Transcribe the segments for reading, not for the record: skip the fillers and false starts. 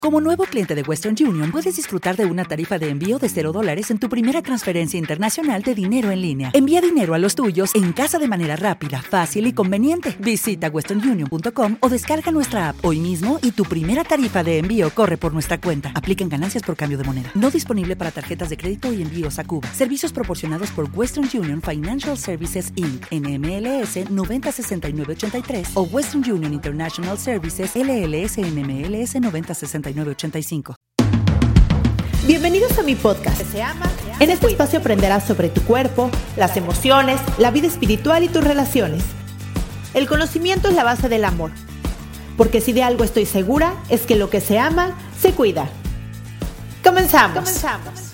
Como nuevo cliente de Western Union, puedes disfrutar de una tarifa de envío de $0 en tu primera transferencia internacional de dinero en línea. Envía dinero a los tuyos en casa de manera rápida, fácil y conveniente. Visita westernunion.com o descarga nuestra app hoy mismo y tu primera tarifa de envío corre por nuestra cuenta. Aplican ganancias por cambio de moneda. No disponible para tarjetas de crédito y envíos a Cuba. Servicios proporcionados por Western Union Financial Services Inc. NMLS 906983 o Western Union International Services LLS NMLS 906985. Bienvenidos a mi podcast. En este espacio aprenderás sobre tu cuerpo, las emociones, la vida espiritual y tus relaciones. El conocimiento es la base del amor, porque si de algo estoy segura es que lo que se ama, se cuida. Comenzamos.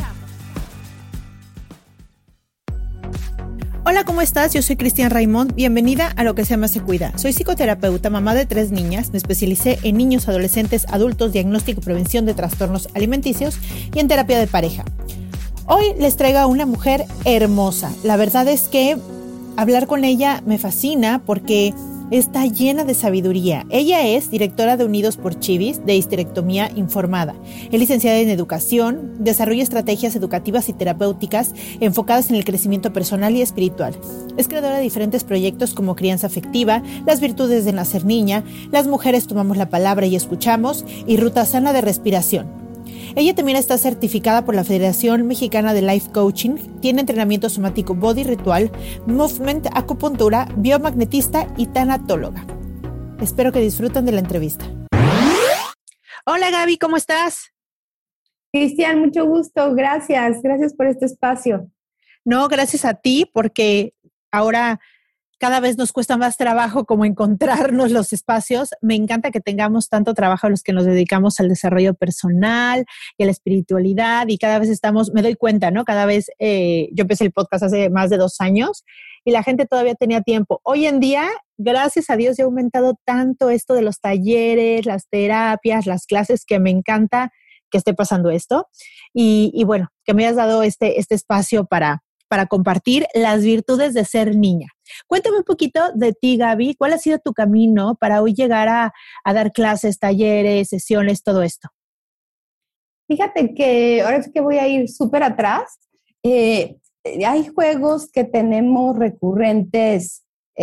Hola, ¿cómo estás? Yo soy Cristian Raimond. Bienvenida a Lo que se ama se cuida. Soy psicoterapeuta, mamá de 3 niñas. Me especialicé en niños, adolescentes, adultos, diagnóstico y prevención de trastornos alimenticios y en terapia de pareja. Hoy les traigo a una mujer hermosa. La verdad es que hablar con ella me fascina porque está llena de sabiduría. Ella es directora de Unidos por Chivis, de Histerectomía Informada. Es licenciada en Educación, desarrolla estrategias educativas y terapéuticas enfocadas en el crecimiento personal y espiritual. Es creadora de diferentes proyectos como Crianza Afectiva, Las Virtudes de Nacer Niña, Las Mujeres Tomamos la Palabra y Escuchamos y Ruta Sana de Respiración. Ella también está certificada por la Federación Mexicana de Life Coaching, tiene entrenamiento somático body ritual, movement, acupuntura, biomagnetista y tanatóloga. Espero que disfruten de la entrevista. Hola Gaby, ¿cómo estás? Cristian, mucho gusto, gracias por este espacio. No, gracias a ti porque ahora cada vez nos cuesta más trabajo como encontrarnos los espacios. Me encanta que tengamos tanto trabajo los que nos dedicamos al desarrollo personal y a la espiritualidad y cada vez me doy cuenta, ¿no? Cada vez, yo empecé el podcast hace más de 2 años y la gente todavía tenía tiempo. Hoy en día, gracias a Dios, ya ha aumentado tanto esto de los talleres, las terapias, las clases, que me encanta que esté pasando esto. Y bueno, que me hayas dado este espacio para compartir las virtudes de ser niña. Cuéntame un poquito de ti, Gaby. ¿Cuál ha sido tu camino para hoy llegar a dar clases, talleres, sesiones, todo esto? Fíjate que ahora es que voy a ir súper atrás. Hay juegos que tenemos recurrentes,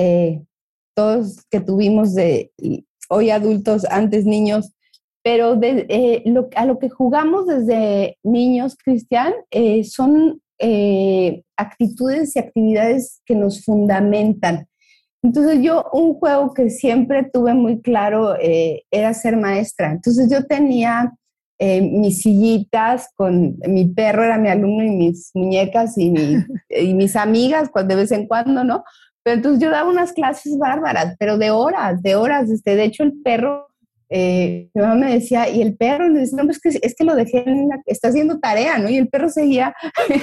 todos que tuvimos hoy adultos, antes niños, pero a lo que jugamos desde niños, Cristian, son actitudes y actividades que nos fundamentan. Entonces un juego que siempre tuve muy claro era ser maestra. Entonces yo tenía mis sillitas con mi perro, era mi alumno, y mis muñecas y mis amigas, de vez en cuando, ¿no? Pero entonces yo daba unas clases bárbaras, pero de horas. De hecho, el perro, mi mamá me decía, y el perro, le decía, no, es que lo dejé, está haciendo tarea, ¿no? Y el perro seguía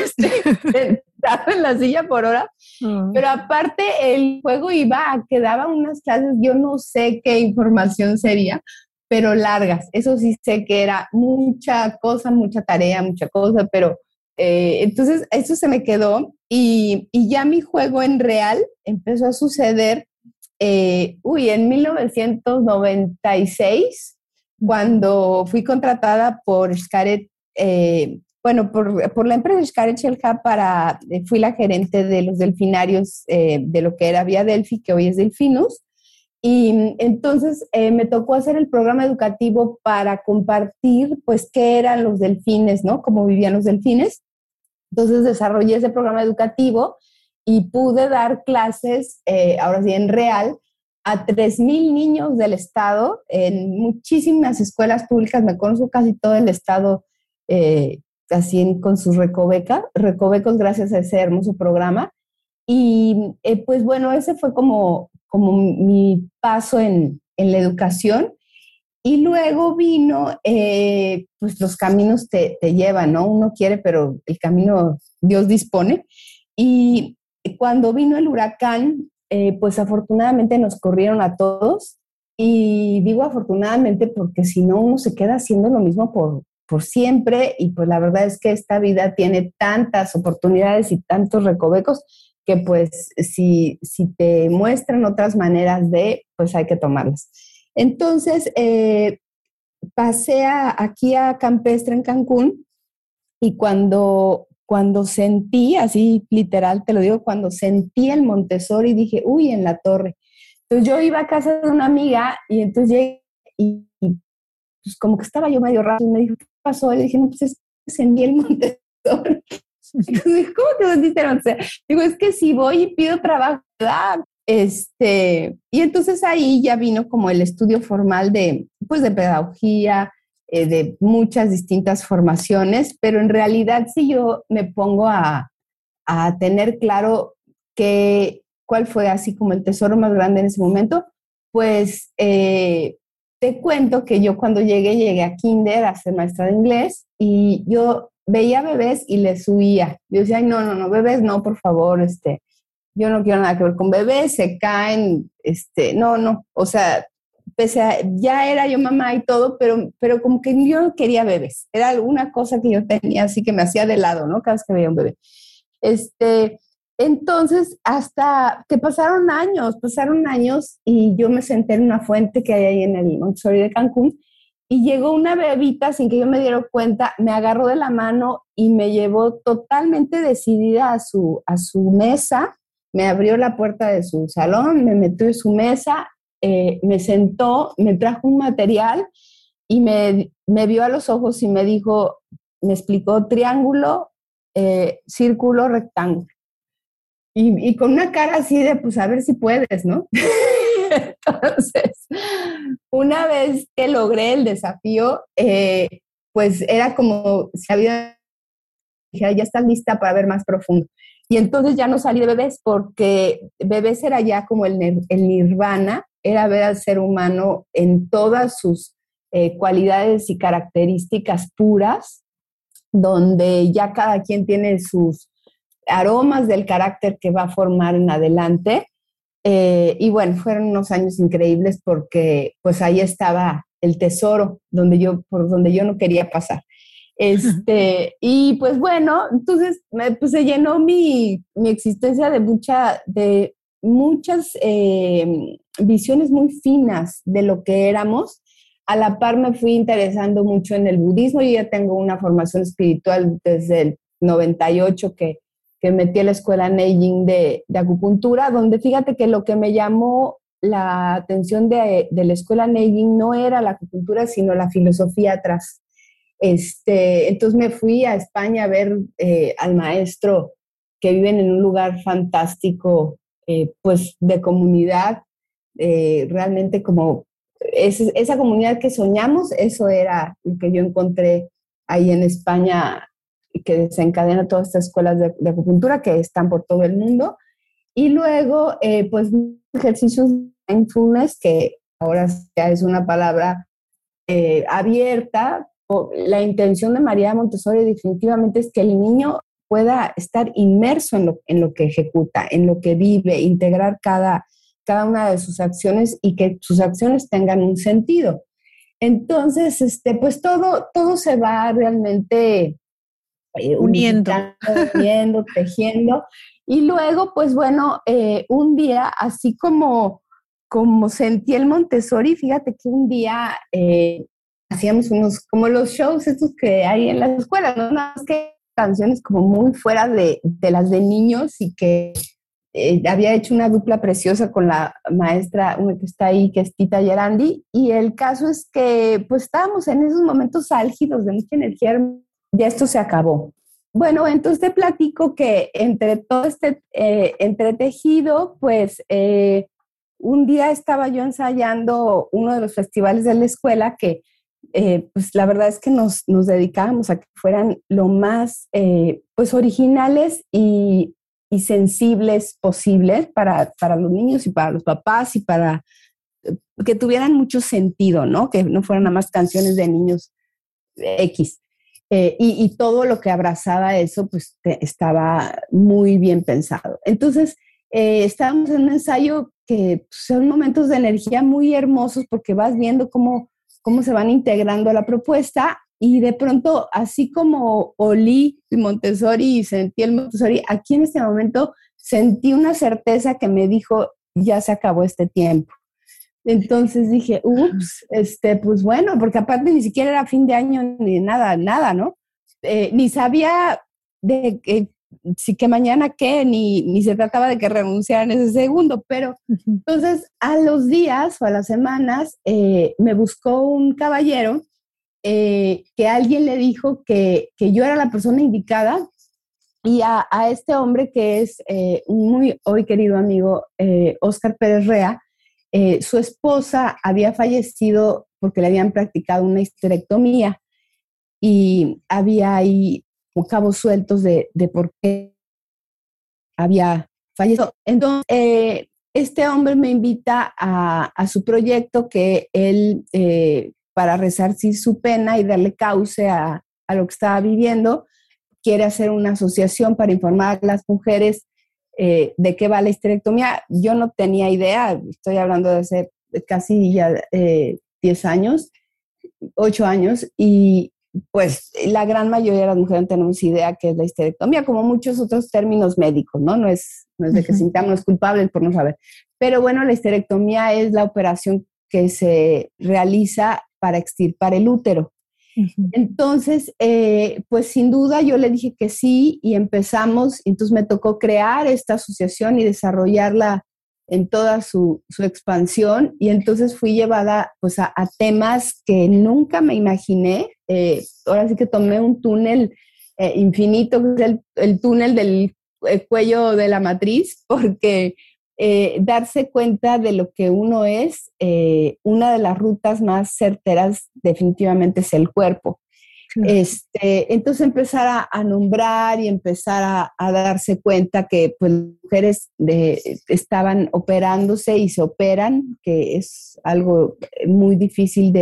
sentado en la silla por hora. Pero aparte, el juego quedaba unas clases, yo no sé qué información sería, pero largas. Eso sí sé que era mucha cosa, mucha tarea, mucha cosa, pero entonces eso se me quedó y ya mi juego en real empezó a suceder en 1996, cuando fui contratada por Xcaret, por la empresa Xcaret Shellha fui la gerente de los delfinarios de lo que era Vía Delfi, que hoy es Delfinus, y entonces me tocó hacer el programa educativo para compartir, pues, qué eran los delfines, ¿no? Cómo vivían los delfines. Entonces desarrollé ese programa educativo y pude dar clases, ahora sí, en real, a 3,000 niños del estado, en muchísimas escuelas públicas. Me conozco casi todo el estado, con sus recovecos, gracias a ese hermoso programa. Y pues bueno, ese fue como mi paso en la educación. Y luego vino, pues los caminos te llevan, ¿no? Uno quiere, pero el camino Dios dispone. Y cuando vino el huracán, pues afortunadamente nos corrieron a todos. Y digo afortunadamente porque si no, uno se queda haciendo lo mismo por siempre. Y pues la verdad es que esta vida tiene tantas oportunidades y tantos recovecos que pues si te muestran otras maneras pues hay que tomarlas. Entonces, pasé aquí a Campestre en Cancún y cuando sentí, así literal te lo digo, cuando sentí el Montessori dije, uy, en la torre. Entonces yo iba a casa de una amiga y entonces llegué y pues como que estaba yo medio raro y me dijo, ¿qué pasó? Y le dije, no, pues es que sentí el Montessori. Entonces, ¿cómo te sentiste? O sea, digo, es que si voy y pido trabajo, ¿verdad? Y entonces ahí ya vino como el estudio formal pues de pedagogía, de muchas distintas formaciones, pero en realidad si yo me pongo a tener claro cuál fue así como el tesoro más grande en ese momento, pues te cuento que yo cuando llegué a kinder a ser maestra de inglés y yo veía bebés y les huía. Yo decía, ay, no, bebés no, por favor, yo no quiero nada que ver con bebés, se caen, no, o sea, pese a, ya era yo mamá y todo, pero como que yo no quería bebés, era alguna cosa que yo tenía así que me hacía de lado, ¿no? Cada vez que veía un bebé. Entonces, hasta que pasaron años y yo me senté en una fuente que hay ahí en el Montessori de Cancún y llegó una bebita sin que yo me diera cuenta, me agarró de la mano y me llevó totalmente decidida a su mesa, me abrió la puerta de su salón, me metió en su mesa, me sentó, me trajo un material y me vio a los ojos y me dijo, me explicó triángulo, círculo, rectángulo. Y con una cara así de, pues a ver si puedes, ¿no? Entonces, una vez que logré el desafío, pues era como si había, dije, ya estás lista para ver más profundo. Y entonces ya no salí de bebés porque bebés era ya como el nirvana, era ver al ser humano en todas sus cualidades y características puras, donde ya cada quien tiene sus aromas del carácter que va a formar en adelante. Y bueno, fueron unos años increíbles porque pues ahí estaba el tesoro por donde yo no quería pasar. Y pues bueno, entonces pues se llenó mi existencia de muchas visiones muy finas de lo que éramos. A la par me fui interesando mucho en el budismo. Yo ya tengo una formación espiritual desde el 98 que metí a la escuela Neijing de acupuntura, donde fíjate que lo que me llamó la atención de la escuela Neijing no era la acupuntura, sino la filosofía atrás. Entonces me fui a España a ver al maestro que viven en un lugar fantástico, pues de comunidad, realmente como esa comunidad que soñamos, eso era lo que yo encontré ahí en España, que desencadena todas estas escuelas de acupuntura que están por todo el mundo. Y luego, pues, ejercicios de mindfulness, que ahora ya es una palabra abierta. La intención de María Montessori definitivamente es que el niño pueda estar inmerso en lo que ejecuta, en lo que vive, integrar cada una de sus acciones y que sus acciones tengan un sentido. Entonces, pues todo se va realmente uniendo, tejiendo. Y luego, pues bueno, un día, así como sentí el Montessori, fíjate que un día hacíamos como los shows estos que hay en las escuelas, ¿no? Nada más que canciones como muy fuera de las de niños y que había hecho una dupla preciosa con la maestra, una que está ahí, que es Tita Yerandi, y el caso es que pues estábamos en esos momentos álgidos de mucha energía, ya esto se acabó. Bueno, entonces te platico que entre todo este entretejido, pues un día estaba yo ensayando uno de los festivales de la escuela que pues la verdad es que nos dedicábamos a que fueran lo más pues originales y sensibles posibles para los niños y para los papás y para que tuvieran mucho sentido, ¿no? Que no fueran nada más canciones de niños X. Y todo lo que abrazaba eso, pues estaba muy bien pensado. Entonces, estábamos en un ensayo que son momentos de energía muy hermosos porque vas viendo cómo se van integrando a la propuesta y de pronto, así como olí el Montessori y sentí el Montessori, aquí en este momento sentí una certeza que me dijo, ya se acabó este tiempo. Entonces dije, ups, pues bueno, porque aparte ni siquiera era fin de año ni nada, nada, ¿no? Ni sabía de que sí que mañana qué, ni se trataba de que renunciara en ese segundo, pero entonces a los días o a las semanas me buscó un caballero que alguien le dijo que yo era la persona indicada y a este hombre que es un muy hoy querido amigo, Óscar Pérez Rea, su esposa había fallecido porque le habían practicado una histerectomía y había ahí cabos sueltos de por qué había fallecido. Entonces, este hombre me invita a su proyecto que él, para resarcir su pena y darle cauce a lo que estaba viviendo, quiere hacer una asociación para informar a las mujeres de qué va la histerectomía. Yo no tenía idea, estoy hablando de hace casi ya 10 años, 8 años, y pues la gran mayoría de las mujeres no tenemos idea qué es la histerectomía, como muchos otros términos médicos, ¿no? No es de que sintamos culpables por no saber. Pero bueno, la histerectomía es la operación que se realiza para extirpar el útero. Entonces, pues sin duda yo le dije que sí y empezamos, entonces me tocó crear esta asociación y desarrollarla en toda su expansión y entonces fui llevada pues a temas que nunca me imaginé. Ahora sí que tomé un túnel infinito, que es el túnel del cuello de la matriz, porque darse cuenta de lo que uno es, una de las rutas más certeras definitivamente es el cuerpo. Claro. Entonces empezar a nombrar y empezar a darse cuenta que pues mujeres estaban operándose y se operan, que es algo muy difícil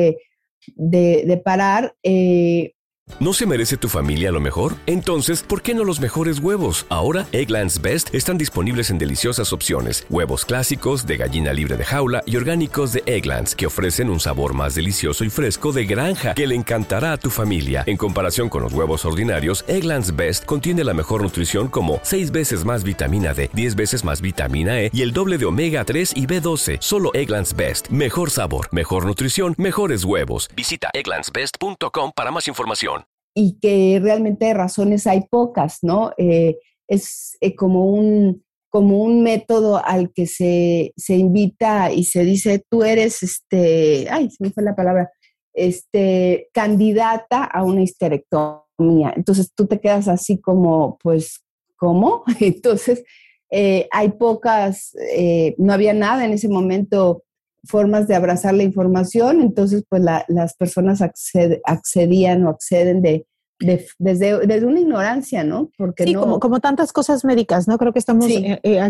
de parar. ¿No se merece tu familia lo mejor? Entonces, ¿por qué no los mejores huevos? Ahora, Eggland's Best están disponibles en deliciosas opciones. Huevos clásicos, de gallina libre de jaula y orgánicos de Eggland's, que ofrecen un sabor más delicioso y fresco de granja que le encantará a tu familia. En comparación con los huevos ordinarios, Eggland's Best contiene la mejor nutrición como 6 veces más vitamina D, 10 veces más vitamina E y el doble de omega 3 y B12. Solo Eggland's Best. Mejor sabor, mejor nutrición, mejores huevos. Visita egglandsbest.com para más información. Y que realmente razones hay pocas, ¿no? Es como un método al que se invita y se dice, tú eres, se me fue la palabra, candidata a una histerectomía. Entonces tú te quedas así como, pues, ¿cómo? Entonces hay pocas, no había nada en ese momento, formas de abrazar la información, entonces pues las personas accedían o acceden desde una ignorancia, ¿no? Porque sí, no... como tantas cosas médicas, ¿no? Creo que estamos sí.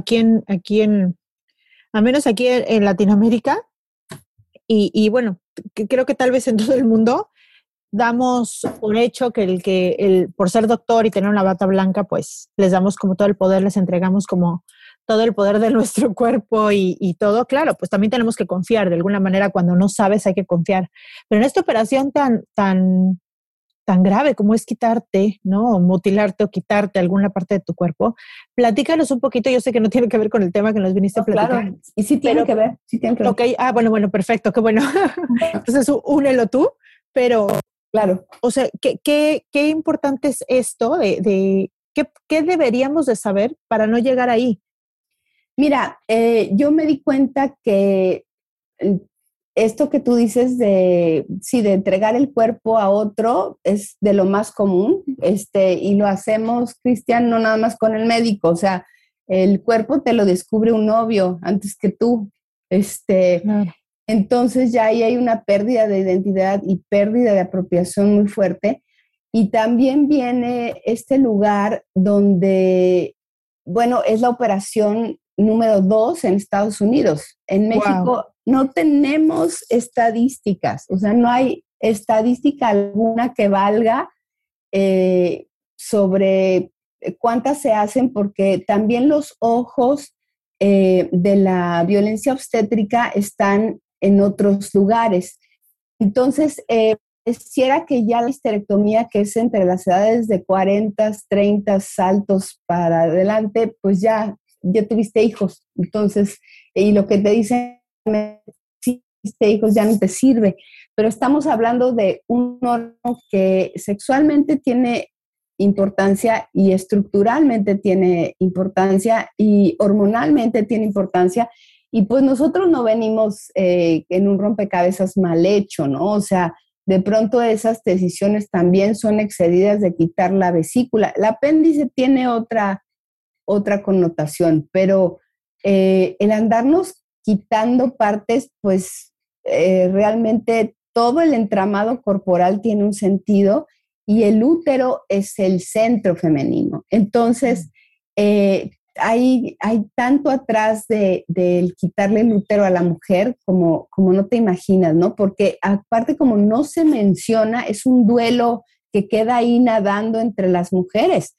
al menos aquí en Latinoamérica, y bueno, creo que tal vez en todo el mundo, damos por hecho que por ser doctor y tener una bata blanca, pues les damos como todo el poder, les entregamos como todo el poder de nuestro cuerpo y todo. Claro, pues también tenemos que confiar de alguna manera. Cuando no sabes hay que confiar. Pero en esta operación tan grave como es quitarte, ¿no? O mutilarte o quitarte alguna parte de tu cuerpo, platícanos un poquito. Yo sé que no tiene que ver con el tema que nos viniste a platicar. Claro, y sí tiene que ver. Okay. Bueno, perfecto, qué bueno. Entonces, únelo tú, pero... Claro. O sea, ¿qué importante es esto de qué deberíamos de saber para no llegar ahí? Mira, yo me di cuenta que esto que tú dices de entregar el cuerpo a otro es de lo más común, y lo hacemos, Cristian, no nada más con el médico, o sea, el cuerpo te lo descubre un novio antes que tú, claro. Entonces ya ahí hay una pérdida de identidad y pérdida de apropiación muy fuerte, y también viene este lugar donde, bueno, es la operación número 2 en Estados Unidos. En México no tenemos estadísticas, o sea, no hay estadística alguna que valga sobre cuántas se hacen, porque también los ojos de la violencia obstétrica están en otros lugares. Entonces, quisiera que ya la histerectomía, que es entre las edades de 40, 30 saltos para adelante, pues ya tuviste hijos. Entonces, y lo que te dicen, sí, hijos ya no te sirve, pero estamos hablando de un órgano que sexualmente tiene importancia y estructuralmente tiene importancia y hormonalmente tiene importancia, y pues nosotros no venimos en un rompecabezas mal hecho, ¿no? O sea, de pronto esas decisiones también son excedidas de quitar la vesícula. El apéndice tiene otra connotación, pero el andarnos quitando partes, pues realmente todo el entramado corporal tiene un sentido y el útero es el centro femenino. Entonces, hay tanto atrás del quitarle el útero a la mujer como no te imaginas, ¿no? Porque aparte, como no se menciona, es un duelo que queda ahí nadando entre las mujeres.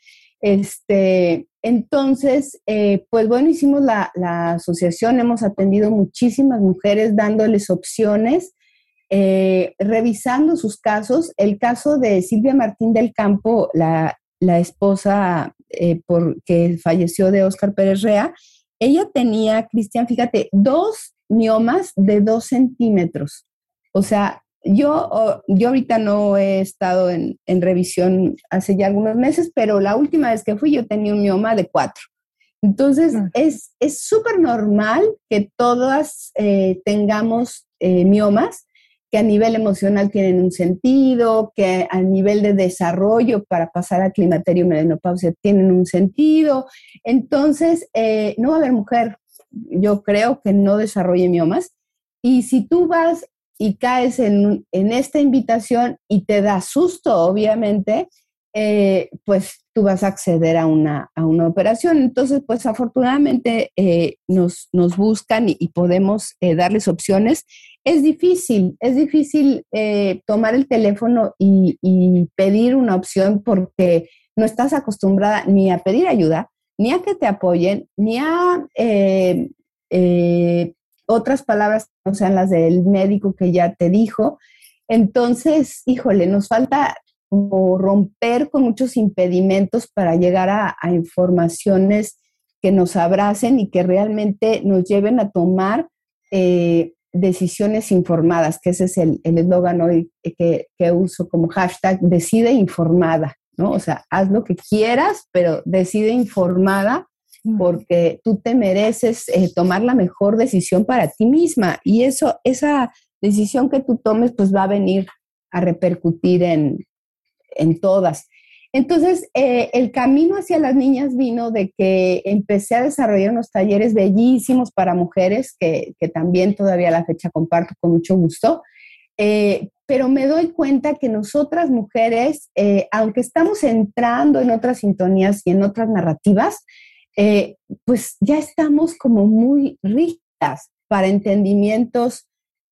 Entonces, pues bueno, hicimos la asociación, hemos atendido muchísimas mujeres dándoles opciones, revisando sus casos. El caso de Silvia Martín del Campo, la esposa que falleció de Óscar Pérez Rea, ella tenía, Cristian, fíjate, 2 miomas de 2 centímetros. O sea, yo ahorita no he estado en revisión hace ya algunos meses, pero la última vez que fui yo tenía un mioma de 4. Entonces, es súper normal que todas tengamos miomas que a nivel emocional tienen un sentido, que a nivel de desarrollo para pasar a climaterio y menopausia tienen un sentido. Entonces, no va a haber mujer, yo creo, que no desarrolle miomas. Y si tú vas y caes en esta invitación y te da susto, obviamente, pues tú vas a acceder a una operación. Entonces, pues afortunadamente nos buscan y podemos darles opciones. Es difícil tomar el teléfono y pedir una opción porque no estás acostumbrada ni a pedir ayuda, ni a que te apoyen, ni a otras palabras que no sean las del médico que ya te dijo. Entonces, híjole, nos falta como romper con muchos impedimentos para llegar a informaciones que nos abracen y que realmente nos lleven a tomar decisiones informadas, que ese es el eslogan hoy que uso como hashtag, decide informada, ¿no? O sea, haz lo que quieras, pero decide informada, porque tú te mereces tomar la mejor decisión para ti misma, y esa decisión que tú tomes pues va a venir a repercutir en todas. Entonces, el camino hacia las niñas vino de que empecé a desarrollar unos talleres bellísimos para mujeres, que también todavía a la fecha comparto con mucho gusto, pero me doy cuenta que nosotras mujeres, aunque estamos entrando en otras sintonías y en otras narrativas, pues ya estamos como muy rígidas para entendimientos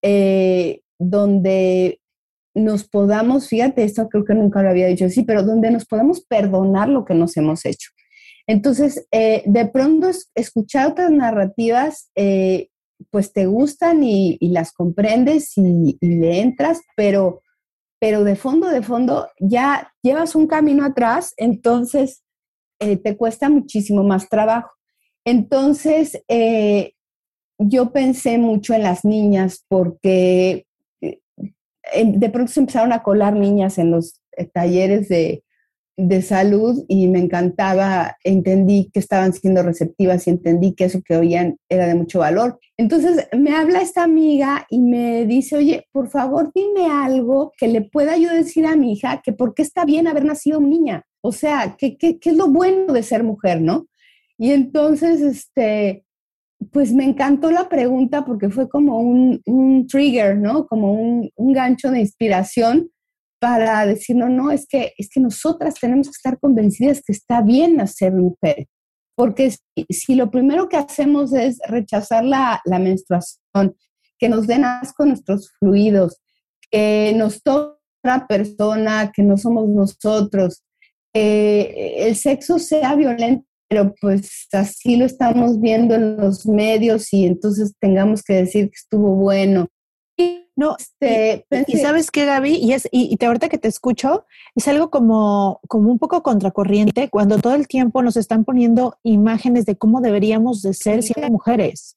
donde nos podamos, fíjate, esto creo que nunca lo había dicho así, pero donde nos podamos perdonar lo que nos hemos hecho. Entonces, de pronto escuchar otras narrativas, pues te gustan y las comprendes y le entras, pero de fondo ya llevas un camino atrás, entonces te cuesta muchísimo más trabajo. Entonces, yo pensé mucho en las niñas porque de pronto se empezaron a colar niñas en los talleres de salud y me encantaba, entendí que estaban siendo receptivas y entendí que eso que oían era de mucho valor. Entonces me habla esta amiga y me dice, oye, por favor dime algo que le pueda yo decir a mi hija, que por qué está bien haber nacido niña, o sea, ¿qué es lo bueno de ser mujer, no? Y entonces, pues me encantó la pregunta porque fue como un trigger, ¿no? Como un gancho de inspiración para decir, no, es que nosotras tenemos que estar convencidas que está bien nacer mujer. Porque si lo primero que hacemos es rechazar la menstruación, que nos den asco nuestros fluidos, que nos toque otra persona, que no somos nosotros, el sexo sea violento, pero pues así lo estamos viendo en los medios y entonces tengamos que decir que estuvo bueno. No, y ¿sabes qué, Gaby? Y ahorita que te escucho, es algo como un poco contracorriente cuando todo el tiempo nos están poniendo imágenes de cómo deberíamos de ser siendo mujeres.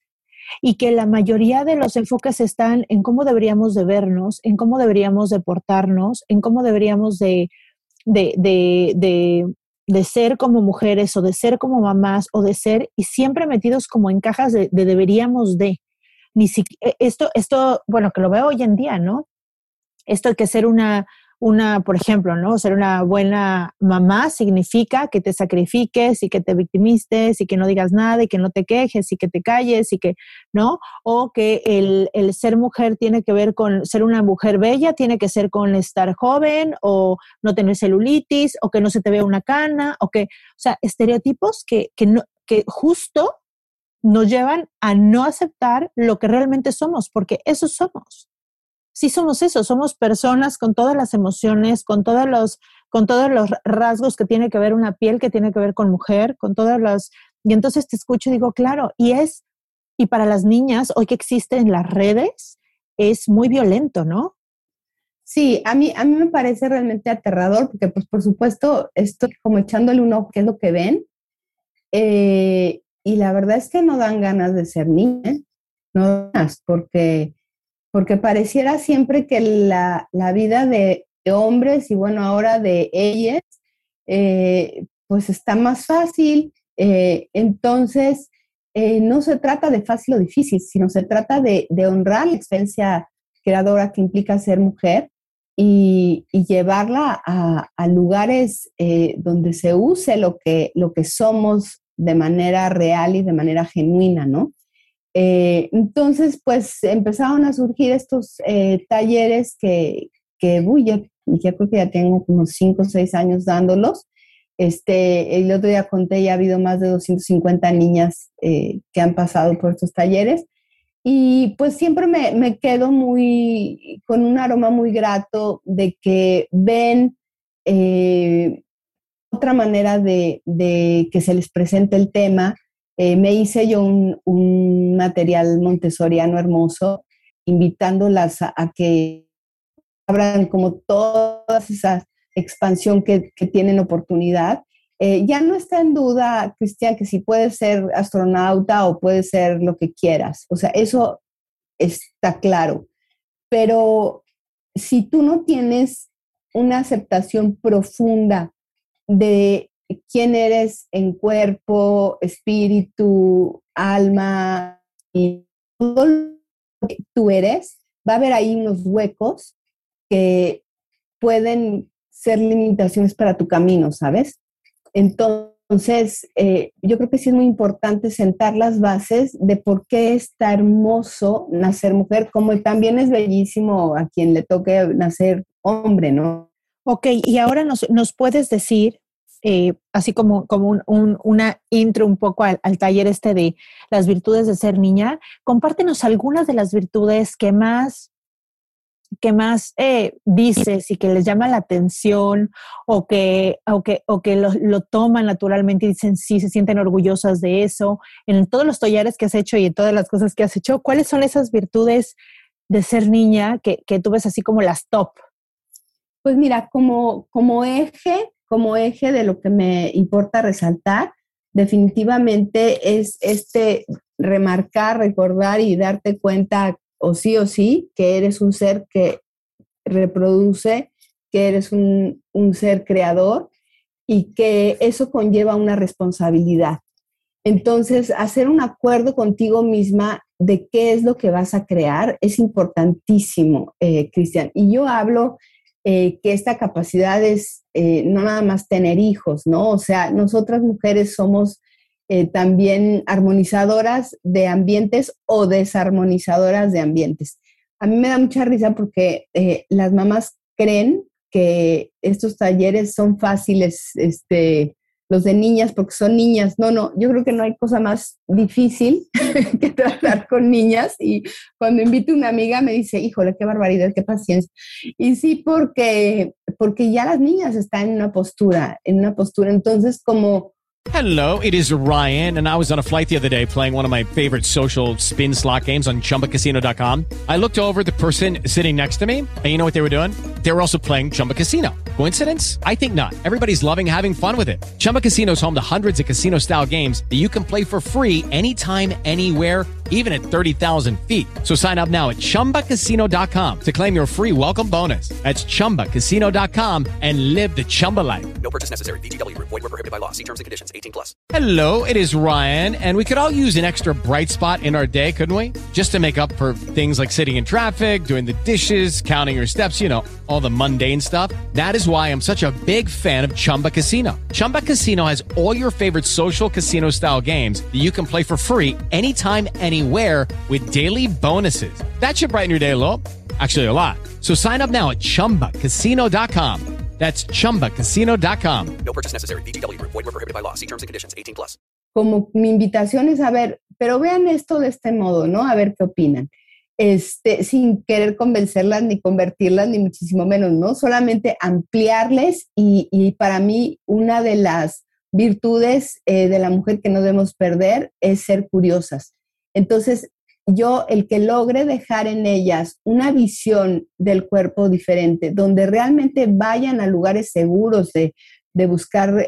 y que la mayoría de los enfoques están en cómo deberíamos de vernos, en cómo deberíamos de portarnos, en cómo deberíamos de, de, de, de ser como mujeres o de ser como mamás o de ser, y siempre metidos como en cajas de deberíamos de. Ni siquiera, esto, bueno, que lo veo hoy en día, ¿no? Esto de que ser por ejemplo, ¿no? Ser una buena mamá significa que te sacrifiques y que te victimistes y que no digas nada y que no te quejes y que te calles y que, ¿no? O que el ser mujer tiene que ver con ser una mujer bella, tiene que ser con estar joven o no tener celulitis o que no se te vea una cana o sea, estereotipos que justo nos llevan a no aceptar lo que realmente somos, porque eso somos. Sí somos eso, somos personas con todas las emociones, con todos los rasgos que tiene que ver una piel, que tiene que ver con mujer, y entonces te escucho y digo, claro, y para las niñas, hoy que existen las redes, es muy violento, ¿no? Sí, a mí me parece realmente aterrador, porque pues por supuesto estoy como echándole un ojo qué es lo que ven, y la verdad es que no dan ganas de ser niñas, no dan ganas, porque pareciera siempre que la vida de hombres y bueno, ahora de ellas, pues está más fácil. Entonces, no se trata de fácil o difícil, sino se trata de honrar la experiencia creadora que implica ser mujer y llevarla a lugares donde se use lo que somos de manera real y de manera genuina, ¿no? Entonces, pues empezaron a surgir estos talleres que ya creo que ya tengo como 5 o 6 años dándolos. El otro día conté, ya ha habido más de 250 niñas que han pasado por estos talleres y pues siempre me quedo con un aroma muy grato de que ven otra manera de que se les presente el tema. Me hice yo un material montessoriano hermoso, invitándolas a que abran como todas esas expansión que tienen oportunidad. Ya no está en duda, Cristian, que si puedes ser astronauta o puedes ser lo que quieras. O sea, eso está claro. Pero si tú no tienes una aceptación profunda de quién eres en cuerpo, espíritu, alma y todo lo que tú eres, va a haber ahí unos huecos que pueden ser limitaciones para tu camino, ¿sabes? Entonces, yo creo que sí es muy importante sentar las bases de por qué está hermoso nacer mujer, como también es bellísimo a quien le toque nacer hombre, ¿no? Ok, y ahora nos puedes decir, así como una intro un poco al taller de las virtudes de ser niña, compártenos algunas de las virtudes que más dices y que les llama la atención o que lo toman naturalmente y dicen sí, se sienten orgullosas de eso. En todos los talleres que has hecho y en todas las cosas que has hecho, ¿cuáles son esas virtudes de ser niña que tú ves así como las top? Pues mira, como eje de lo que me importa resaltar, definitivamente es remarcar, recordar y darte cuenta o sí, que eres un ser que reproduce, que eres un ser creador y que eso conlleva una responsabilidad. Entonces, hacer un acuerdo contigo misma de qué es lo que vas a crear es importantísimo, Cristian. Y yo hablo que esta capacidad es no nada más tener hijos, ¿no? O sea, nosotras mujeres somos también armonizadoras de ambientes o desarmonizadoras de ambientes. A mí me da mucha risa porque las mamás creen que estos talleres son fáciles, los de niñas, porque son niñas. No, yo creo que no hay cosa más difícil que tratar con niñas. Y cuando invito a una amiga me dice, híjole, qué barbaridad, qué paciencia. Y sí, porque ya las niñas están en una postura. Entonces, como Hello, it is Ryan, and I was on a flight the other day playing one of my favorite social spin slot games on ChumbaCasino.com. I looked over at the person sitting next to me, and you know what they were doing? They were also playing Chumba Casino. Coincidence? I think not. Everybody's loving having fun with it. Chumba Casino is home to hundreds of casino-style games that you can play for free anytime, anywhere, even at 30,000 feet. So sign up now at ChumbaCasino.com to claim your free welcome bonus. That's ChumbaCasino.com and live the Chumba life. No purchase necessary. VGW Group. Void where prohibited by law. See terms and conditions. 18+. Hello, it is Ryan, and we could all use an extra bright spot in our day, couldn't we? Just to make up for things like sitting in traffic, doing the dishes, counting your steps, you know, all the mundane stuff. That is why I'm such a big fan of Chumba Casino. Chumba Casino has all your favorite social casino-style games that you can play for free anytime, anywhere with daily bonuses. That should brighten your day a little. Actually, a lot. So sign up now at ChumbaCasino.com. That's ChumbaCasino.com. No purchase necessary. VGW Group. Void where prohibited by law. See terms and conditions. 18+. Como mi invitación es a ver, pero vean esto de este modo, ¿no? A ver qué opinan. Sin querer convencerlas ni convertirlas, ni muchísimo menos, ¿no? Solamente ampliarles y para mí una de las virtudes de la mujer que no debemos perder es ser curiosas. Entonces, el que logre dejar en ellas una visión del cuerpo diferente, donde realmente vayan a lugares seguros de buscar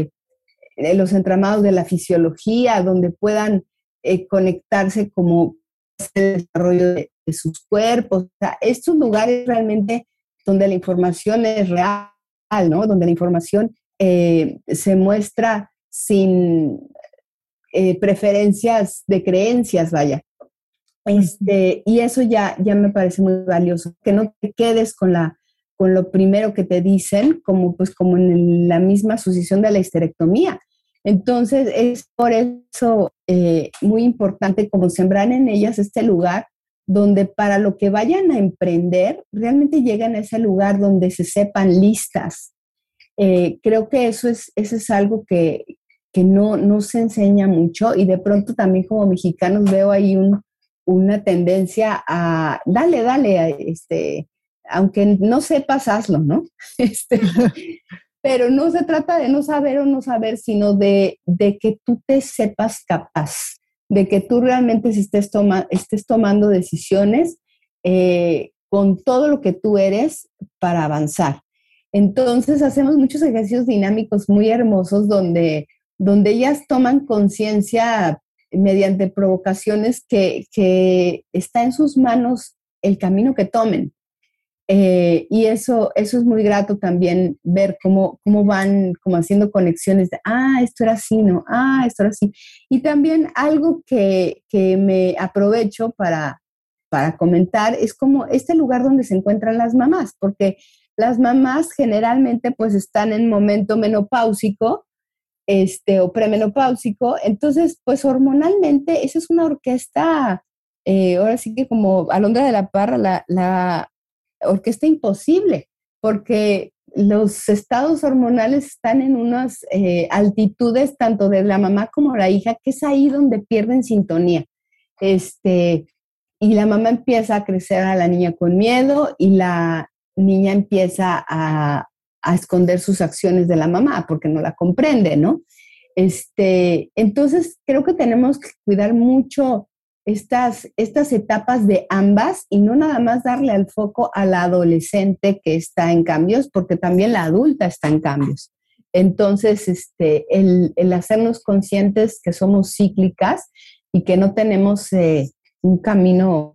los entramados de la fisiología, donde puedan conectarse como el desarrollo de sus cuerpos. O sea, estos lugares realmente donde la información es real, ¿no? Donde la información se muestra sin preferencias de creencias, vaya. Y eso ya me parece muy valioso, que no te quedes con lo primero que te dicen, como en la misma sucesión de la histerectomía. Entonces, es por eso muy importante como sembrar en ellas este lugar donde para lo que vayan a emprender, realmente lleguen a ese lugar donde se sepan listas. Creo que eso es algo que no se enseña mucho, y de pronto también como mexicanos veo ahí una tendencia a dale, aunque no sepas, hazlo, ¿no? Pero no se trata de no saber o no saber, sino de que tú te sepas capaz, de que tú realmente estés tomando decisiones con todo lo que tú eres para avanzar. Entonces hacemos muchos ejercicios dinámicos muy hermosos donde ellas toman conciencia mediante provocaciones que está en sus manos el camino que tomen. Y eso es muy grato también, ver cómo van como haciendo conexiones de, esto era así, ¿no? Esto era así. Y también algo que me aprovecho para comentar es como este lugar donde se encuentran las mamás, porque las mamás generalmente pues están en momento menopáusico, o premenopáusico. Entonces, pues hormonalmente, esa es una orquesta, ahora sí que como Alondra de la Parra, la orquesta imposible, porque los estados hormonales están en unas altitudes, tanto de la mamá como la hija, que es ahí donde pierden sintonía. Y la mamá empieza a crecer a la niña con miedo, y la niña empieza a esconder sus acciones de la mamá porque no la comprende, ¿no? Entonces, creo que tenemos que cuidar mucho estas etapas de ambas, y no nada más darle al foco a la adolescente que está en cambios, porque también la adulta está en cambios. Entonces, el hacernos conscientes que somos cíclicas y que no tenemos un camino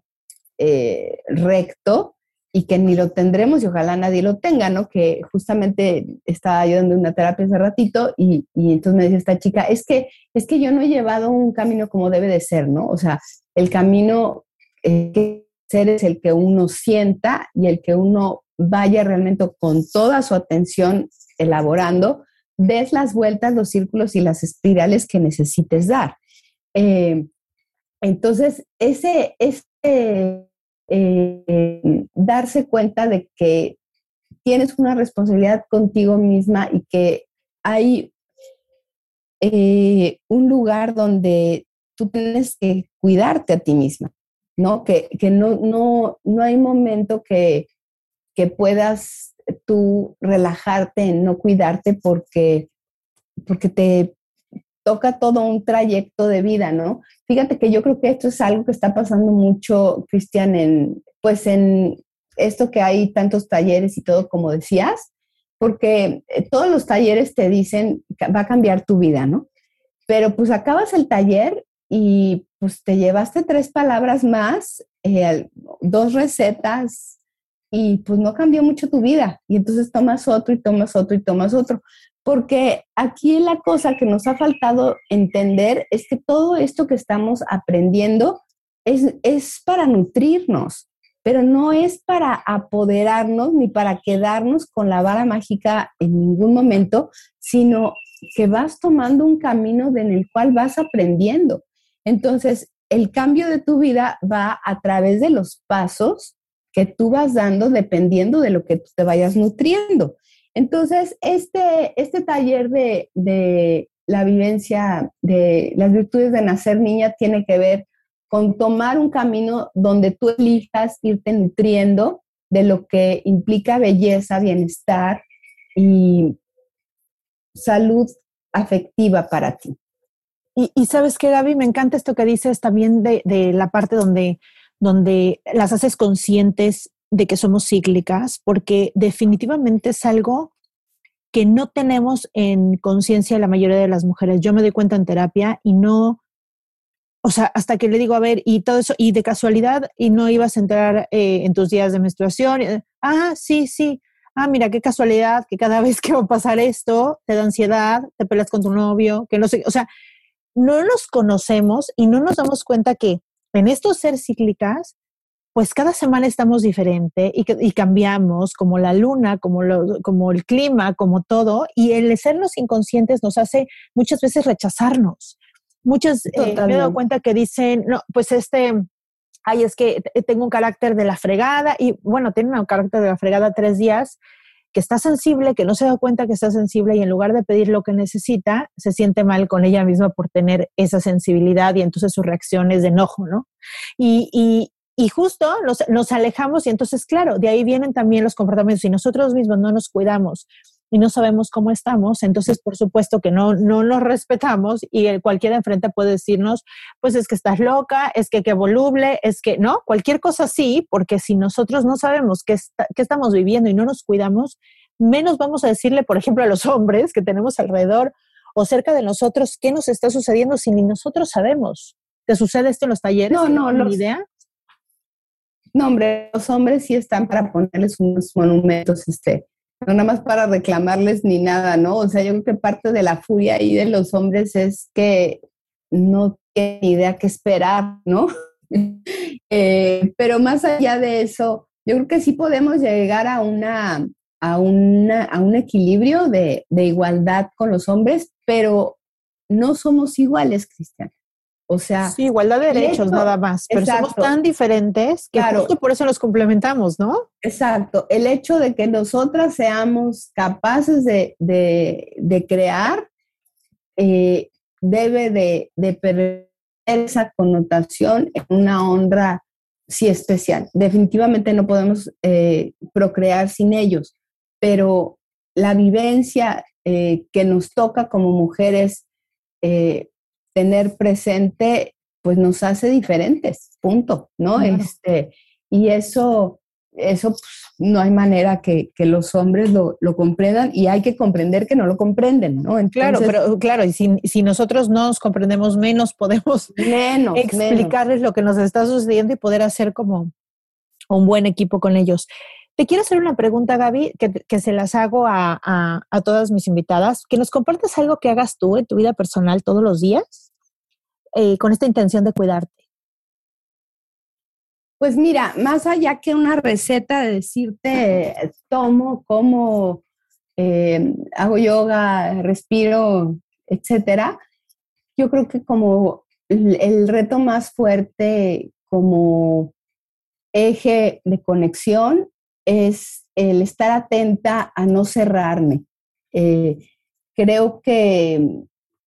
recto, y que ni lo tendremos, y ojalá nadie lo tenga, ¿no? Que justamente estaba yo dando una terapia hace ratito, y entonces me decía esta chica, es que yo no he llevado un camino como debe de ser, ¿no? O sea, el camino que ser es el que uno sienta, y el que uno vaya realmente con toda su atención elaborando, des las vueltas, los círculos y las espirales que necesites dar. Entonces, darse cuenta de que tienes una responsabilidad contigo misma, y que hay un lugar donde tú tienes que cuidarte a ti misma, ¿no? Que no hay momento que puedas tú relajarte en no cuidarte porque toca todo un trayecto de vida, ¿no? Fíjate que yo creo que esto es algo que está pasando mucho, Cristian, en esto que hay tantos talleres y todo, como decías, porque todos los talleres te dicen que va a cambiar tu vida, ¿no? Pero pues acabas el taller y pues te llevaste 3 palabras más, 2 recetas y pues no cambió mucho tu vida. Y entonces tomas otro y tomas otro y tomas otro. Porque aquí la cosa que nos ha faltado entender es que todo esto que estamos aprendiendo es para nutrirnos, pero no es para apoderarnos ni para quedarnos con la vara mágica en ningún momento, sino que vas tomando un camino en el cual vas aprendiendo. Entonces, el cambio de tu vida va a través de los pasos que tú vas dando dependiendo de lo que tú te vayas nutriendo. Entonces, este taller de la vivencia de las virtudes de nacer niña tiene que ver con tomar un camino donde tú elijas irte nutriendo de lo que implica belleza, bienestar y salud afectiva para ti. Y sabes qué, Gaby, me encanta esto que dices también de la parte donde las haces conscientes de que somos cíclicas, porque definitivamente es algo que no tenemos en conciencia la mayoría de las mujeres. Yo me doy cuenta en terapia y no, o sea, hasta que le digo, a ver, y todo eso, y de casualidad, y no ibas a entrar en tus días de menstruación. Sí. Mira, qué casualidad que cada vez que va a pasar esto, te da ansiedad, te peleas con tu novio, que no sé, o sea, no nos conocemos y no nos damos cuenta que en estos ser cíclicas, pues cada semana estamos diferente y cambiamos, como la luna, como el clima, como todo, y el sernos inconscientes nos hace muchas veces rechazarnos. Muchas me he dado cuenta que dicen, no, pues es que tengo un carácter de la fregada, y bueno, tiene un carácter de la fregada 3 días, que está sensible, que no se da cuenta que está sensible, y en lugar de pedir lo que necesita, se siente mal con ella misma por tener esa sensibilidad, y entonces su reacción es de enojo, ¿no? Y justo nos alejamos, y entonces, claro, de ahí vienen también los comportamientos. Si nosotros mismos no nos cuidamos y no sabemos cómo estamos, entonces por supuesto que no nos respetamos, y cualquiera enfrente puede decirnos, pues es que estás loca, es que qué voluble, es que, ¿no? Cualquier cosa sí, porque si nosotros no sabemos qué estamos viviendo y no nos cuidamos, menos vamos a decirle, por ejemplo, a los hombres que tenemos alrededor o cerca de nosotros qué nos está sucediendo si ni nosotros sabemos. ¿Te sucede esto en los talleres? No, ¿Ni idea? No, hombre, los hombres sí están para ponerles unos monumentos, no nada más para reclamarles ni nada, ¿no? O sea, yo creo que parte de la furia ahí de los hombres es que no tienen idea qué esperar, ¿no? Pero más allá de eso, yo creo que sí podemos llegar a un equilibrio de igualdad con los hombres, pero no somos iguales, Cristian. O sea, sí, igualdad de derechos nada más, pero somos tan diferentes que justo por eso los complementamos, ¿no? Exacto. El hecho de que nosotras seamos capaces de crear debe de perder esa connotación en una honra sí especial. Definitivamente no podemos procrear sin ellos, pero la vivencia que nos toca como mujeres tener presente, pues nos hace diferentes, punto, ¿no? Claro. Y eso pues, no hay manera que los hombres lo comprendan, y hay que comprender que no lo comprenden, ¿no? Entonces, claro, y si nosotros no nos comprendemos, menos podemos explicarles lo que nos está sucediendo y poder hacer como un buen equipo con ellos. Te quiero hacer una pregunta, Gaby, que se las hago a todas mis invitadas, que nos compartas algo que hagas tú en tu vida personal todos los días con esta intención de cuidarte. Pues mira, más allá que una receta de decirte tomo, como, hago yoga, respiro, etcétera, yo creo que como el reto más fuerte como eje de conexión es el estar atenta a no cerrarme. Creo que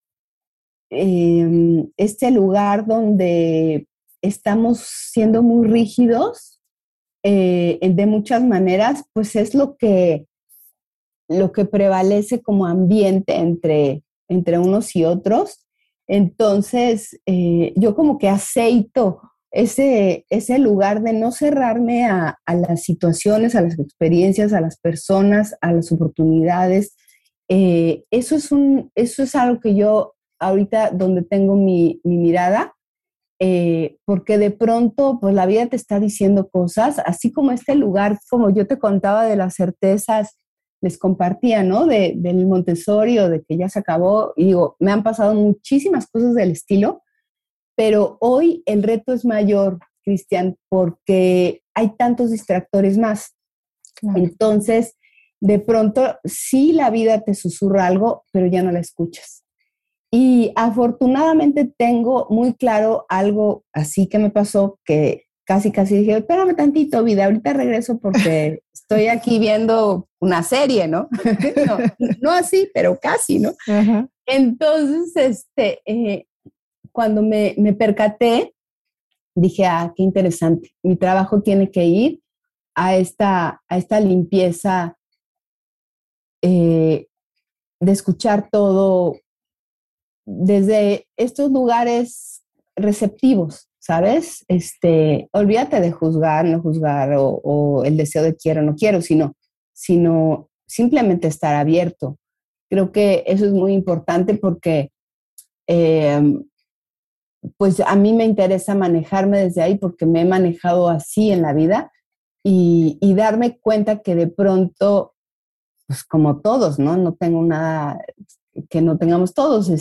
este lugar donde estamos siendo muy rígidos de muchas maneras, pues es lo que prevalece como ambiente entre unos y otros, Entonces, yo como que aceito ese lugar de no cerrarme a las situaciones, a las experiencias, a las personas, a las oportunidades. Eso es algo que yo ahorita donde tengo mi mirada, porque de pronto pues la vida te está diciendo cosas, así como este lugar, como yo te contaba de las certezas, les compartía, ¿no? Del Montessori, de que ya se acabó, y digo, me han pasado muchísimas cosas del estilo, pero hoy el reto es mayor, Cristian, porque hay tantos distractores más. Claro. Entonces, de pronto, sí la vida te susurra algo, pero ya no la escuchas. Y afortunadamente tengo muy claro algo así que me pasó, que casi dije, espérame tantito, vida, ahorita regreso porque estoy aquí viendo una serie, ¿no? No así, pero casi, ¿no? Uh-huh. Entonces, cuando me percaté, dije, qué interesante, mi trabajo tiene que ir a esta limpieza de escuchar todo desde estos lugares receptivos, ¿sabes? Olvídate de juzgar, no juzgar, o el deseo de quiero, no quiero, sino simplemente estar abierto. Creo que eso es muy importante porque pues a mí me interesa manejarme desde ahí porque me he manejado así en la vida y darme cuenta que de pronto, pues como todos, ¿no? No tengo nada que no tengamos todos,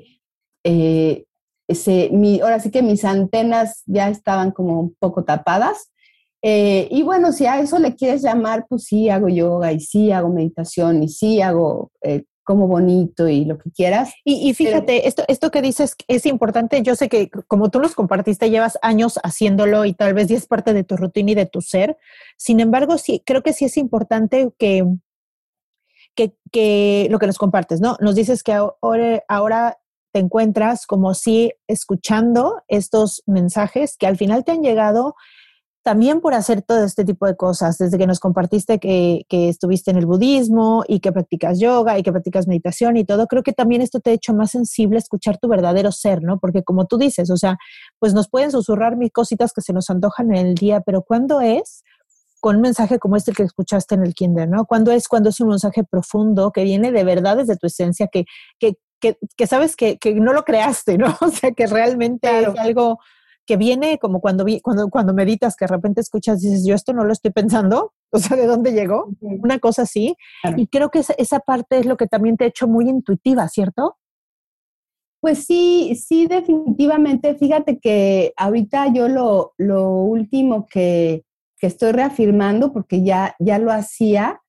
ahora sí que mis antenas ya estaban como un poco tapadas, y bueno, si a eso le quieres llamar, pues sí hago yoga, y sí hago meditación, y sí hago como bonito, y lo que quieras. Y fíjate, esto que dices es importante. Yo sé que como tú los compartiste, llevas años haciéndolo, y tal vez ya es parte de tu rutina y de tu ser. Sin embargo, sí, creo que sí es importante que lo que nos compartes, ¿no? Nos dices que ahora te encuentras como si escuchando estos mensajes que al final te han llegado también por hacer todo este tipo de cosas, desde que nos compartiste que estuviste en el budismo y que practicas yoga y que practicas meditación y todo. Creo que también esto te ha hecho más sensible a escuchar tu verdadero ser, ¿no? Porque como tú dices, o sea, pues nos pueden susurrar mil cositas que se nos antojan en el día, pero ¿cuándo es con un mensaje como este que escuchaste en el kinder, ¿no? Cuando es un mensaje profundo que viene de verdad desde tu esencia, que sabes que no lo creaste, ¿no? O sea, que realmente claro, es algo que viene como cuando meditas, que de repente escuchas y dices, yo esto no lo estoy pensando, o sea, ¿de dónde llegó? Uh-huh. Una cosa así. Claro. Y creo que esa parte es lo que también te ha hecho muy intuitiva, ¿cierto? Pues sí, definitivamente. Fíjate que ahorita yo lo último que estoy reafirmando, porque ya lo hacía,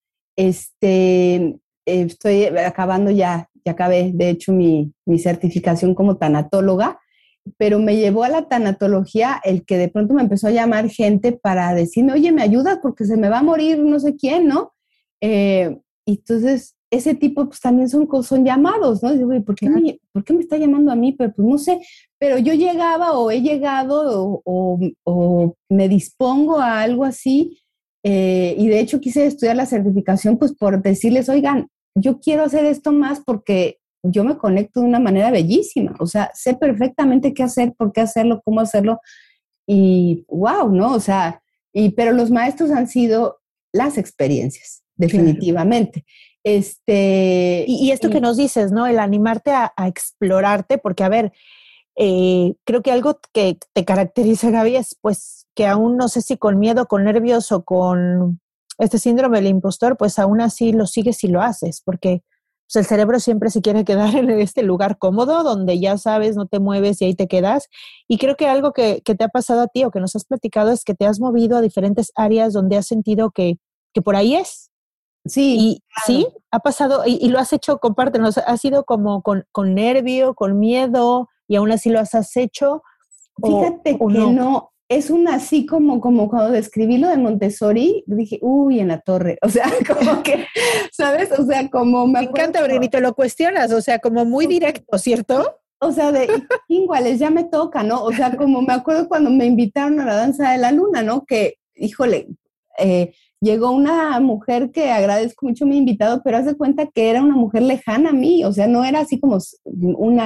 estoy acabando ya acabé, de hecho, mi certificación como tanatóloga, pero me llevó a la tanatología el que de pronto me empezó a llamar gente para decirme, oye, ¿me ayudas? Porque se me va a morir no sé quién, ¿no? Y entonces, ese tipo pues también son llamados, ¿no? Digo, ¿por qué me está llamando a mí? Pero pues no sé, pero yo llegaba o he llegado o me dispongo a algo así, y de hecho quise estudiar la certificación pues por decirles, oigan, yo quiero hacer esto más porque yo me conecto de una manera bellísima, o sea, sé perfectamente qué hacer, por qué hacerlo, cómo hacerlo, y wow, ¿no? O sea, pero los maestros han sido las experiencias, definitivamente. Claro. Y esto que nos dices, ¿no? El animarte a explorarte, porque, a ver, creo que algo que te caracteriza, Gaby, es pues que aún no sé si con miedo, con nervios o con este síndrome del impostor, pues aún así lo sigues y lo haces, porque pues, el cerebro siempre se quiere quedar en este lugar cómodo donde ya sabes, no te mueves y ahí te quedas. Y creo que algo que te ha pasado a ti o que nos has platicado es que te has movido a diferentes áreas donde has sentido que por ahí es. Sí. Y claro. Sí, ha pasado, y lo has hecho, compártenos, ¿ha sido como con nervio, con miedo, y aún así lo has hecho? Fíjate que no, es así como cuando describí lo de Montessori, dije, uy, en la torre, o sea, como que, ¿sabes? O sea, como me encanta, porque ni te lo cuestionas, o sea, como muy directo, ¿cierto? O sea, iguales, ya me toca, ¿no? O sea, como me acuerdo cuando me invitaron a la danza de la luna, ¿no? Que, híjole, llegó una mujer que agradezco mucho mi invitado, pero haz de cuenta que era una mujer lejana a mí, o sea, no era así como una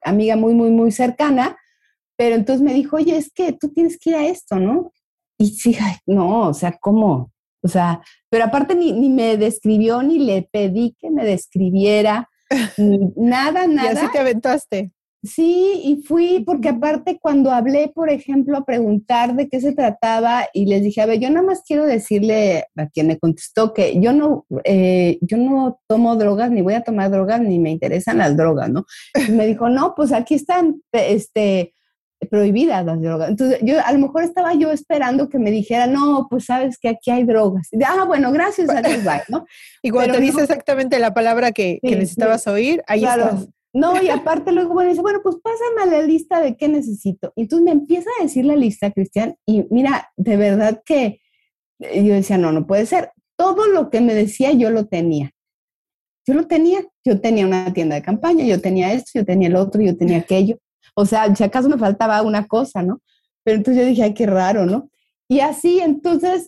amiga muy, muy, muy cercana, pero entonces me dijo, oye, es que tú tienes que ir a esto, ¿no? Y sí, ay, no, o sea, ¿cómo? O sea, pero aparte ni me describió, ni le pedí que me describiera, nada, Y nada. así te aventaste. Sí, y fui porque aparte cuando hablé, por ejemplo, a preguntar de qué se trataba y les dije, a ver, yo nada más quiero decirle a quien me contestó que yo no tomo drogas, ni voy a tomar drogas, ni me interesan las drogas, ¿no? Y me dijo, no, pues aquí están, prohibidas las drogas. Entonces, a lo mejor estaba yo esperando que me dijera, no, pues sabes que aquí hay drogas. Y, bueno, gracias a Dios, bye, ¿no? Y cuando Pero te dice no, exactamente la palabra que necesitabas oír, ahí claro. estás. No, y aparte luego, bueno, dice, bueno, pues pásame la lista de qué necesito. Y entonces me empieza a decir la lista, Cristian, y mira, de verdad que yo decía, no puede ser. Todo lo que me decía yo lo tenía. Yo tenía una tienda de campaña, yo tenía esto, yo tenía el otro, yo tenía aquello. O sea, si acaso me faltaba una cosa, ¿no? Pero entonces yo dije, ay, qué raro, ¿no? Y así, entonces,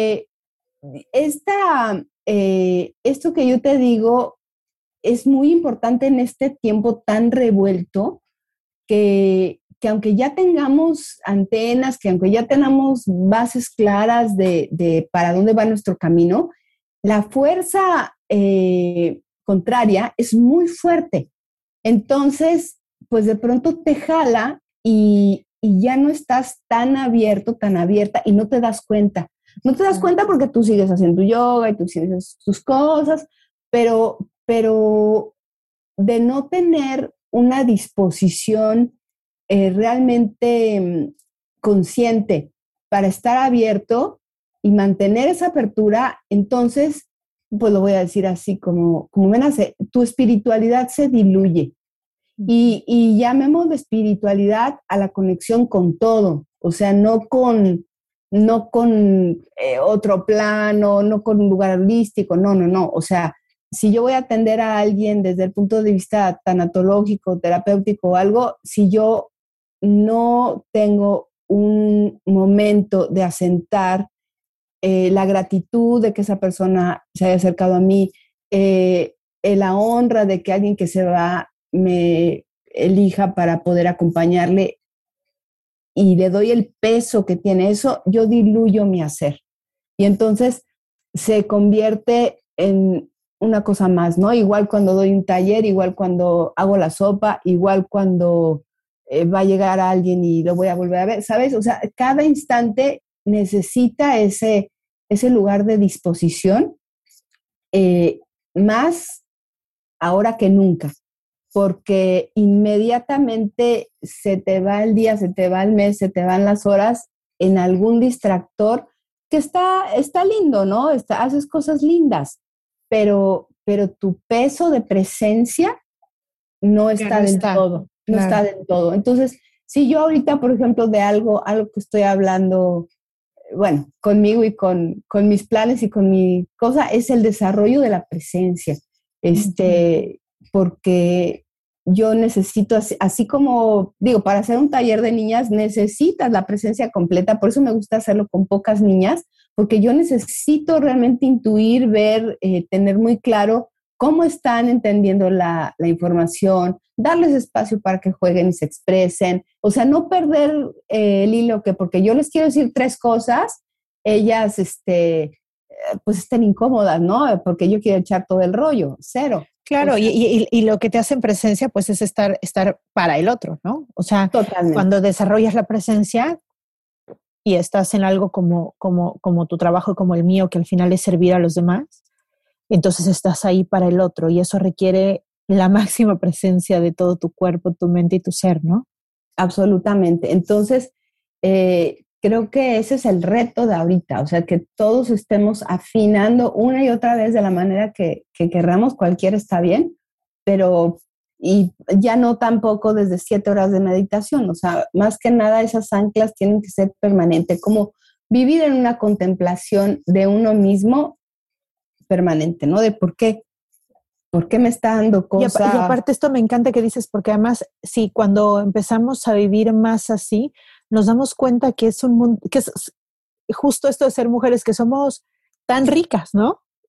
esto que yo te digo es muy importante en este tiempo tan revuelto que aunque ya tengamos antenas, que aunque ya tengamos bases claras de para dónde va nuestro camino, la fuerza contraria es muy fuerte. Entonces, pues de pronto te jala y ya no estás tan abierto, tan abierta y no te das cuenta. No te das cuenta porque tú sigues haciendo yoga y tú sigues tus cosas, pero de no tener una disposición realmente consciente para estar abierto y mantener esa apertura, entonces, pues lo voy a decir así como me nace, tu espiritualidad se diluye. Y llamemos de espiritualidad a la conexión con todo, o sea, no con otro plano, no con un lugar holístico, no, o sea, si yo voy a atender a alguien desde el punto de vista tanatológico, terapéutico o algo, si yo no tengo un momento de asentar la gratitud de que esa persona se haya acercado a mí, la honra de que alguien que se va me elija para poder acompañarle y le doy el peso que tiene eso, yo diluyo mi hacer. Y entonces se convierte en una cosa más, ¿no? Igual cuando doy un taller, igual cuando hago la sopa, igual cuando va a llegar alguien y lo voy a volver a ver, ¿sabes? O sea, cada instante necesita ese lugar de disposición, más ahora que nunca, porque inmediatamente se te va el día, se te va el mes, se te van las horas en algún distractor que está lindo, ¿no? Haces cosas lindas, pero tu peso de presencia no está del todo, no está del todo. Entonces, si yo ahorita, por ejemplo, de algo que estoy hablando, bueno, conmigo y con mis planes y con mi cosa, es el desarrollo de la presencia. Porque yo necesito, así como, digo, para hacer un taller de niñas necesitas la presencia completa, por eso me gusta hacerlo con pocas niñas, porque yo necesito realmente intuir, ver, tener muy claro cómo están entendiendo la información, darles espacio para que jueguen y se expresen, o sea, no perder el hilo, que porque yo les quiero decir 3 cosas, ellas pues estén incómodas, ¿no? Porque yo quiero echar todo el rollo, 0. Claro, o sea, y lo que te hace en presencia, pues es estar para el otro, ¿no? O sea, totalmente. Cuando desarrollas la presencia y estás en algo como tu trabajo, como el mío, que al final es servir a los demás, entonces estás ahí para el otro y eso requiere la máxima presencia de todo tu cuerpo, tu mente y tu ser, ¿no? Absolutamente. Entonces, creo que ese es el reto de ahorita, o sea, que todos estemos afinando una y otra vez de la manera que querramos, cualquiera está bien, pero y ya no tampoco desde 7 horas de meditación, o sea, más que nada esas anclas tienen que ser permanentes, como vivir en una contemplación de uno mismo permanente, ¿no? De por qué me está dando cosas. Y aparte esto me encanta que dices, porque además, sí, cuando empezamos a vivir más así, nos damos cuenta que es un mundo, que es justo esto de ser mujeres, que somos tan ricas, ¿no?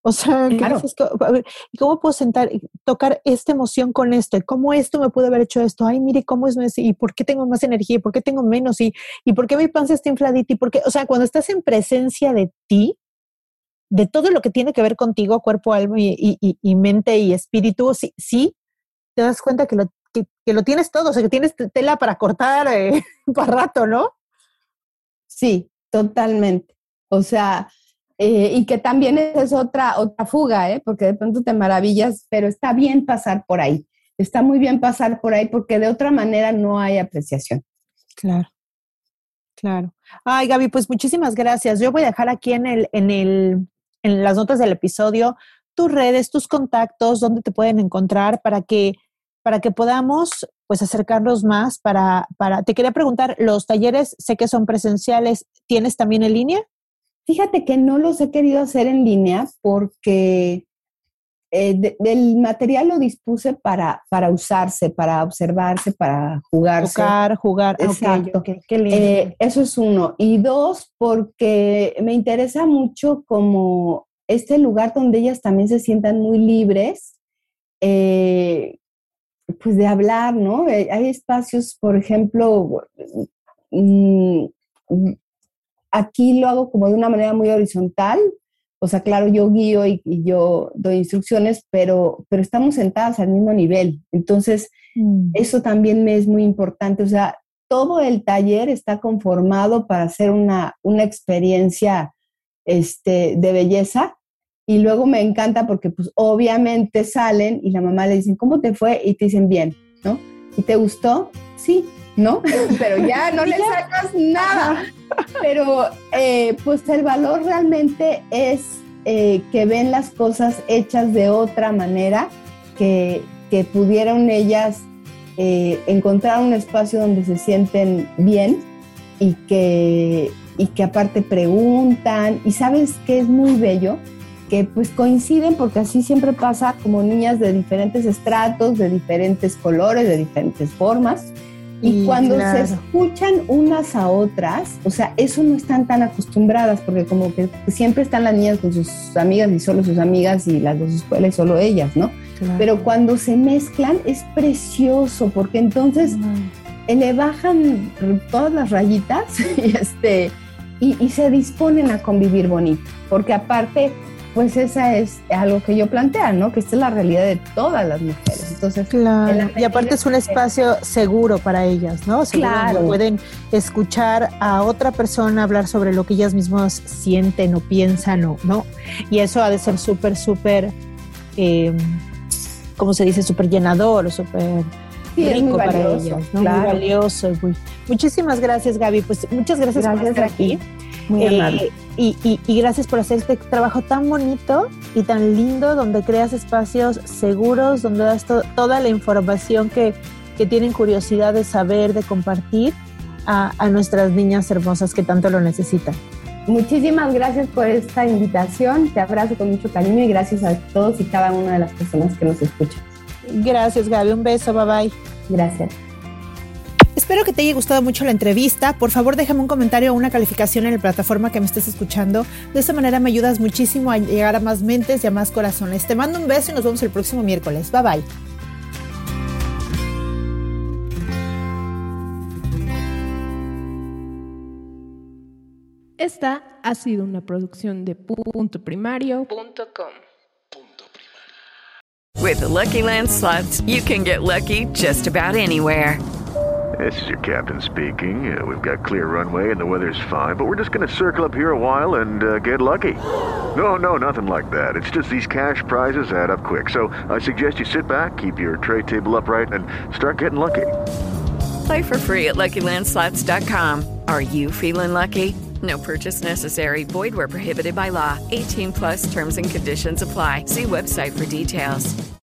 O sea, ¿qué Claro. dices? A ver, ¿y cómo puedo tocar esta emoción con esto? ¿Y cómo esto me pudo haber hecho esto? Ay, mire, ¿cómo es? ¿Y por qué tengo más energía? ¿Y por qué tengo menos? ¿Y por qué mi panza está infladita? ¿Y por qué? O sea, cuando estás en presencia de ti, de todo lo que tiene que ver contigo, cuerpo, alma y mente y espíritu, sí, te das cuenta que lo tienes todo, o sea, que tienes tela para cortar para rato, ¿no? Sí, totalmente. O sea, y que también es otra fuga, porque de pronto te maravillas, pero está bien pasar por ahí. Está muy bien pasar por ahí porque de otra manera no hay apreciación. Claro. Ay, Gaby, pues muchísimas gracias. Yo voy a dejar aquí en las notas del episodio tus redes, tus contactos, dónde te pueden encontrar para que podamos pues acercarnos más te quería preguntar, los talleres sé que son presenciales, ¿tienes también en línea? Fíjate que no los he querido hacer en línea porque el material lo dispuse para usarse, para observarse, para jugarse. Jugar. Exacto. Okay. Qué lindo. Eso es uno. Y dos, porque me interesa mucho como este lugar donde ellas también se sientan muy libres, pues de hablar, ¿no? Hay espacios, por ejemplo, aquí lo hago como de una manera muy horizontal. O sea, claro, yo guío y yo doy instrucciones, pero estamos sentadas al mismo nivel. Entonces, eso también me es muy importante. O sea, todo el taller está conformado para hacer una experiencia de belleza. Y luego me encanta porque, pues, obviamente salen y la mamá le dicen, ¿cómo te fue? Y te dicen, bien, ¿no? ¿Y te gustó? Sí, ¿no? Pero ya no le sacas nada. Pero pues el valor realmente es que ven las cosas hechas de otra manera, que pudieron ellas encontrar un espacio donde se sienten bien y que aparte preguntan. Y ¿sabes qué es muy bello? Que pues coinciden, porque así siempre pasa, como niñas de diferentes estratos, de diferentes colores, de diferentes formas. Y cuando se escuchan unas a otras, o sea, eso no están tan acostumbradas, porque como que siempre están las niñas con sus amigas y solo sus amigas, y las de su escuela y solo ellas, ¿no? Claro. Pero cuando se mezclan es precioso, porque entonces le bajan todas las rayitas y se disponen a convivir bonito, porque aparte, pues esa es algo que yo planteo, ¿no? Que esta es la realidad de todas las mujeres. Entonces, claro. Y aparte es un espacio seguro para ellas, ¿no? Seguro, claro. Donde pueden escuchar a otra persona hablar sobre lo que ellas mismas sienten o piensan, ¿no? Y eso ha de ser súper, ¿cómo se dice? Súper llenador, súper rico para ellas, ¿no? Claro. Muy valioso. Muchísimas gracias, Gaby. Pues muchas gracias por estar aquí. Muy amable. Y gracias por hacer este trabajo tan bonito y tan lindo, donde creas espacios seguros, donde das toda la información que tienen curiosidad de saber, de compartir a nuestras niñas hermosas que tanto lo necesitan. Muchísimas gracias por esta invitación. Te abrazo con mucho cariño y gracias a todos y cada una de las personas que nos escuchan. Gracias, Gaby. Un beso. Bye bye. Gracias. Espero que te haya gustado mucho la entrevista. Por favor, déjame un comentario o una calificación en la plataforma que me estés escuchando. De esta manera me ayudas muchísimo a llegar a más mentes y a más corazones. Te mando un beso y nos vemos el próximo miércoles. Bye bye. Esta ha sido una producción de puntoprimario.com. With the Lucky Land Slots, you can get lucky just about anywhere. This is your captain speaking. We've got clear runway and the weather's fine, but we're just going to circle up here a while and get lucky. No, nothing like that. It's just these cash prizes add up quick. So I suggest you sit back, keep your tray table upright, and start getting lucky. Play for free at LuckyLandSlots.com. Are you feeling lucky? No purchase necessary. Void where prohibited by law. 18+ terms and conditions apply. See website for details.